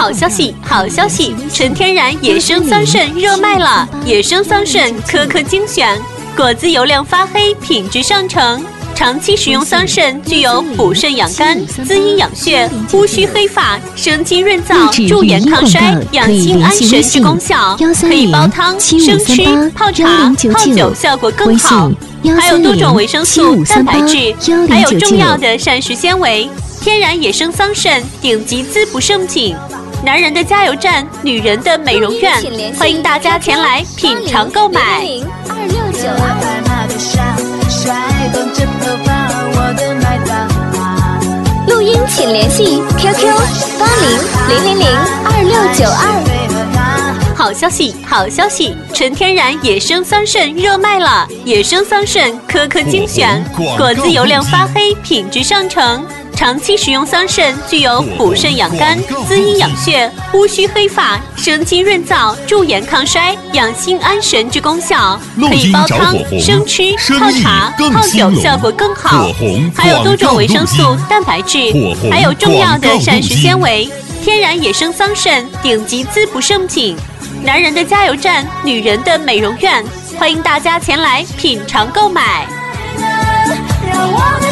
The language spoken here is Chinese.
好消息，好消息！纯天然野生桑葚热卖了！野生桑葚颗颗精选，果子油亮发黑，品质上乘。长期食用桑葚具有补肾养肝、滋阴养血、乌须黑发、生津润燥、驻颜抗衰、养心安神之功效，可以煲汤、生吃、泡茶、泡酒，效果更好。还有多种维生素、蛋白质，还有重要的膳食纤维。天然野生桑葚，顶级滋补盛景。男人的加油站，女人的美容院，欢迎大家前来品尝购买。 录音请联系 QQ80000262。 好消息，好消息！纯天然野生桑葚热卖了！野生桑葚颗颗精选，果子油亮发黑，品质上乘。长期食用桑葚具有补肾养肝、滋阴养血、乌须黑发、生津润燥、驻颜抗衰、养心安神之功效，可以煲汤、生吃、泡茶、泡酒，效果更好。还有多种维生素、蛋白质，还有重要的膳食纤维。天然野生桑葚，顶级滋补盛景。男人的加油站，女人的美容院，欢迎大家前来品尝购买。让我